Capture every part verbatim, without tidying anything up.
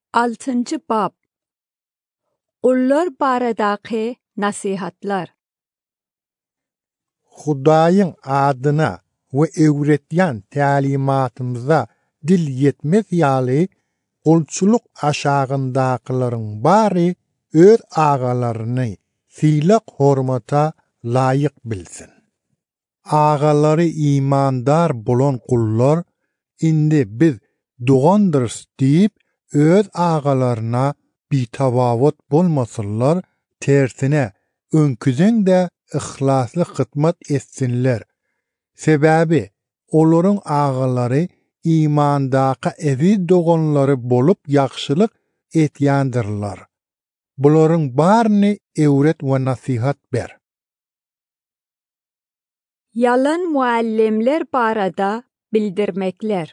altıncı bab. Qullar baradaqı nasihatlar. Hudaýyň adyna we öwretýän tälimatymyza dil yetmez ýaly gulçuluk aşagyndakylaryň bary öz agalaryny silak hormata laýyk bilsin. Agalary imandar bolan qullar indi biz dogandyrys diýip öz agalaryna bitawawat bolmasynlar, tersine önküzeň de ihlasly hyzmat etsinler. Sebäbi olaryň agalary imandaky evi doganlary bolup ýagşylyk etýändirler. Bularyň baryny öwret we nasihat ber. Yalan muallimler barada bildirmekler.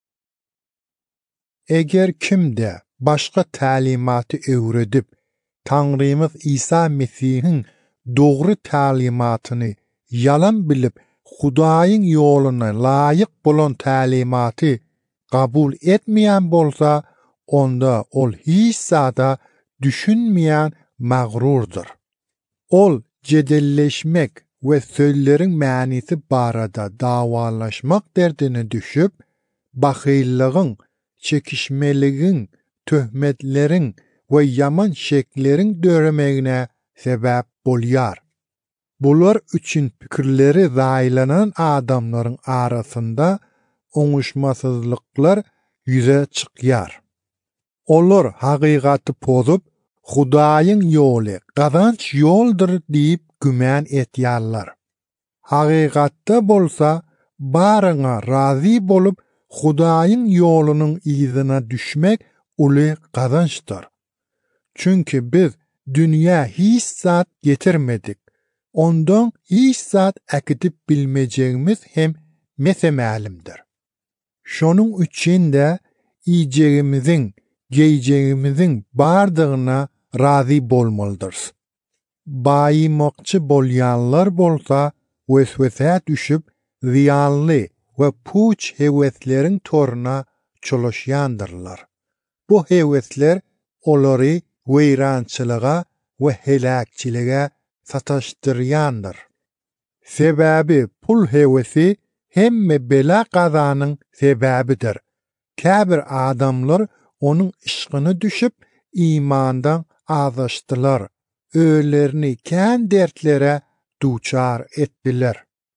Eger kimde başga tälimaty öwredip, Taňrymyz İsa Mesihiň dogry tälimatyny yalan bilip, Hudaýyň ýoluna laýyk bolan tälimaty kabul etmeýän bolsa, onda ol hiç zada düşünmeýän magrurdur. Ol jedelleşmek we sözleriň mänisi barada dawalaşmak derdine düşüp, bahyllygyň, çekişmeligiň, töhmetleriň we yaman şekleriň döremegine sebäp bolýar. Bular üçin pikirleri zaýlanan adamlaryň arasynda oňuşmasyzlyklar ýüze çykýar. Olar hakykaty pozup, Hudaýyň ýoly gazanç ýoldur diýip gümän etýärler. Hakykatda bolsa, baryňa razy bolup, Hudaýyň ýolunyň ýyzyna düşmek uly gazançdyr. Çünki biz dünýä hiç zat getirmedik. Ondan hiç zat äkidip bilmejegimiz hem mesemälimdir. Şonuň üçin de iýjegimiziň, geýjegimiziň bardygyna razy bolmalydyr. Baýymokçy bolýanlar bolsa, weswese düşüp, ziýanly we puç hewesleriň toruna çolaşýandyrlar. Bu hewesler olary weýrançylyga we helakçilige sataşdyrýandyr. Sebäbi pul hewesi hemme bela gazanyň sebäbidir. Käbir adamlar onuň işgyny düşüp imandan azaşdylar. Öýlerini kän dertlere duçar etdiler.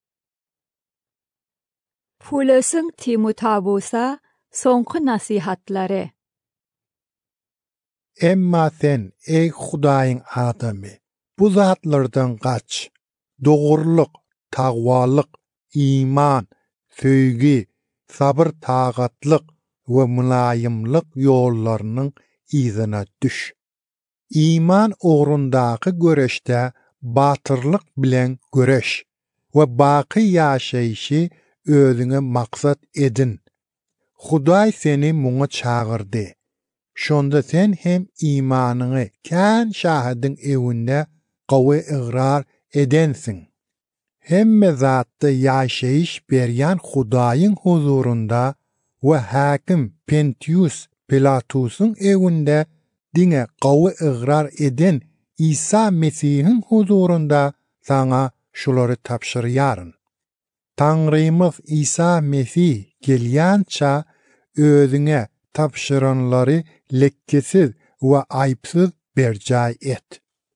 Pulsyň Timotabusa soňky nasihatlary. Emma sen ey Hudaýyň adamy, bu zatlardan gaç. Dogurlyk, tagwalyk, iman, söýgi, sabr, tagatlyk we mulaýymlyk ýollarynyň ýyzyna düş. İman ugrundaky göreşde batyrlyk bilen göreş we baky ýaşaýşy özüňe maksat edin. Hudaý seni muňa çagyrdy. Şonda sen hem imanyny kän şahydyň ewinde gawy igrar edensiň. Hemme zatda ýaşaýyş berýän Hudaýyň huzurunda we hakim Pontius Pilatusyň ewinde diňe gawy igrar eden İsa Mesihiň huzurunda saňa şolary tapşyrýaryn. Taňrymyz İsa Mesih gelýänçä özüňe tapşyranlary lekkesiz we aýpsyz berjäy et.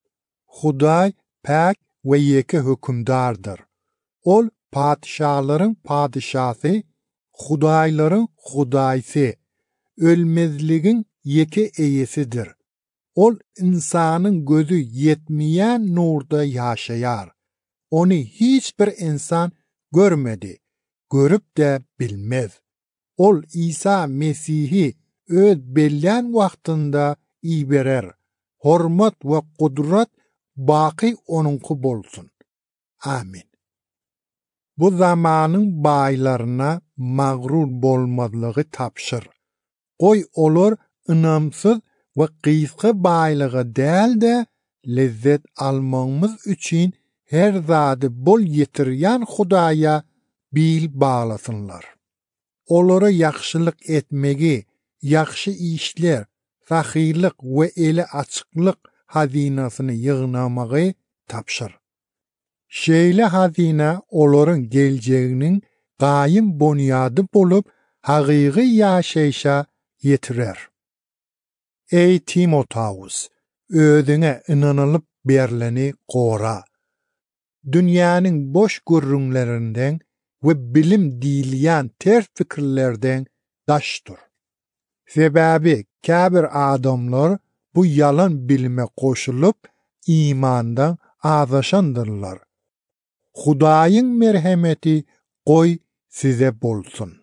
Hudaý pak we ýeke hökümdardyr. Ol padşahlaryň padşasy, Hudaýlaryň Hudaýsy, ölmezligiň ýeke eýesidir. Ol insanyň gözü yetmeýän nurda ýaşaýar. Ony hiç bir insan görmedi, görüp de bilmez. Ol İsa Mesihi öz belän wagtynda iberer. Hormat we kudrat baky onunky bolsun. Amin. Bu zamanyň baýlaryna magrur bolmadlygy tapşyr. Goý olar ynamsyz we gysga baýlyga däl de lezzet almamyz üçin her zady bol ýetirýän Hudaýa bil baglasynlar. Olara ýagşylyk etmegi, ýagşy işler, sahylyk we eli açyklyk hazinasyny ýygnamagy tapşyr. Şeýle hazina olaryň geljeginiň gaýym bonyady bolup hagygy ýaşaýşa ýetirer. Ey Timotaus, özüňe inanylyp berileni gora. Dünýäniň boş gürrüňlerinden we bilim diýilýän ters pikirlerden daş dur. Sebäbi käbir adamlar bu yalan bilime koşulup imandan azaşandırlar. Hudaýyň merhemeti goý size bolsun.